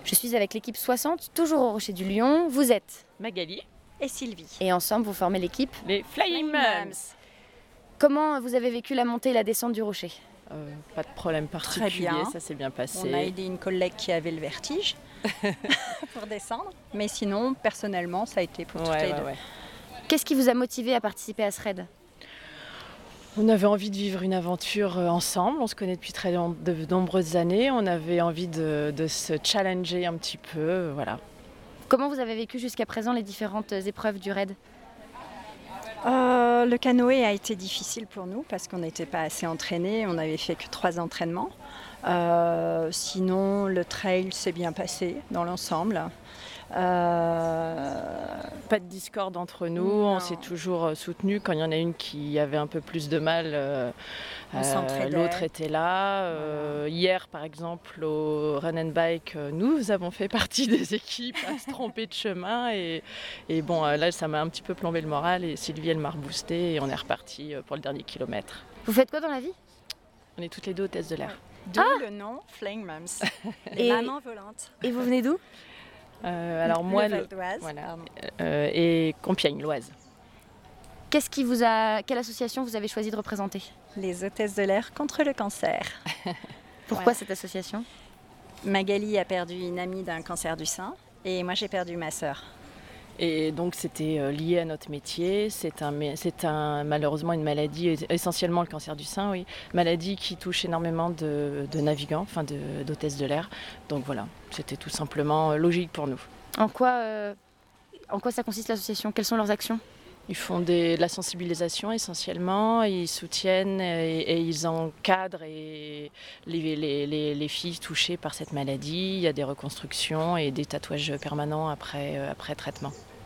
Je suis avec l'équipe 60, toujours au Rocher du Lion. Vous êtes Magali et Sylvie. et ensemble vous formez l'équipe. Les Flying Mums. Comment vous avez vécu la montée et la descente du rocher? Pas de problème particulier, bien. ça s'est bien passé. On a aidé une collègue qui avait le vertige pour descendre. Mais sinon, personnellement, ça a été pour toutes les deux. Qu'est-ce qui vous a motivé à participer à ce raid? On avait envie de vivre une aventure ensemble, on se connaît depuis de nombreuses années, on avait envie de se challenger un petit peu, voilà. Comment vous avez vécu jusqu'à présent les différentes épreuves du raid? Le canoë a été difficile pour nous parce qu'on n'était pas assez entraînés, on n'avait fait que 3 entraînements. Sinon, le trail s'est bien passé dans l'ensemble. Pas de discorde entre nous, Non. on s'est toujours soutenus. Quand il y en a une qui avait un peu plus de mal, On s'entraidait. l'autre était là. Hier, par exemple, au Run and Bike, nous avons fait partie des équipes à se tromper de chemin. Et bon, là, ça m'a un petit peu plombé le moral. Et Sylvie, elle m'a reboosté et on est reparti pour le dernier kilomètre. Vous faites quoi dans la vie? On est toutes les deux hôtesses de l'air. D'où le nom Flying Mums. Les Et- mamans volantes. Et vous venez d'où? Alors moi, Le Val d'Oise. voilà, et Compiègne, l'Oise. Quelle association vous avez choisi de représenter? Les hôtesses de l'air contre le cancer. Pourquoi Ouais. cette association? Magali a perdu une amie d'un cancer du sein et moi j'ai perdu ma sœur. Et donc c'était lié à notre métier, malheureusement une maladie, essentiellement le cancer du sein, oui, maladie qui touche énormément de navigants, d'hôtesses de l'air. Donc voilà, c'était tout simplement logique pour nous. En quoi ça consiste l'association? Quelles sont leurs actions? Ils font de la sensibilisation essentiellement, ils soutiennent et ils encadrent les filles touchées par cette maladie. Il y a des reconstructions et des tatouages permanents après traitement.